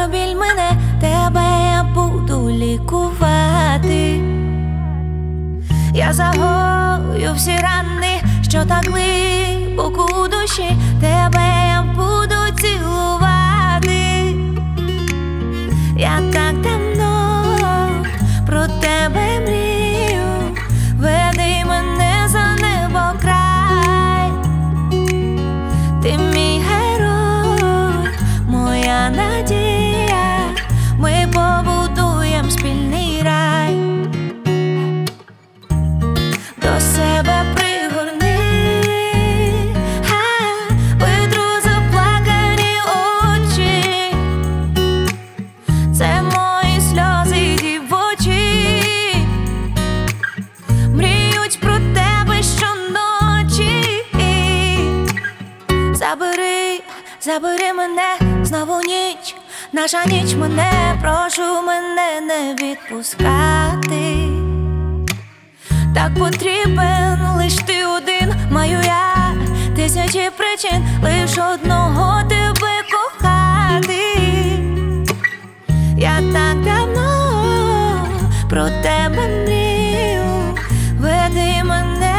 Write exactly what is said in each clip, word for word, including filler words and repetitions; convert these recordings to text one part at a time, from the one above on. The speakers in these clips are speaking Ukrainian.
біль мене, тебе я буду лікувати. Я загою всі рани, що так глибоко у душі, тебе я буду цілувати. Я так давно про тебе мрію, веди мене за небокрай. Ти мій герой, моя надія, ми побудуєм спільний рай. До себе пригорни, витру заплакані очі. Це мої сльози дівочі, мріють про тебе щоночі. Забери, забери мене знову ніч, наша ніч мене, прошу мене не відпускати. Так потрібен лиш ти один, маю я тисячі причин, лиш одного тебе кохати. Я так давно про тебе мрію, веди мене.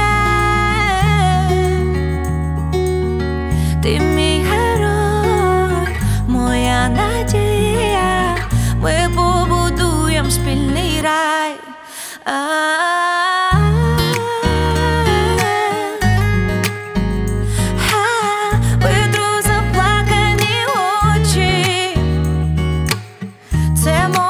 Ти мій герой, моя надія, ми побудуєм спільний рай. Витру заплакані очі, це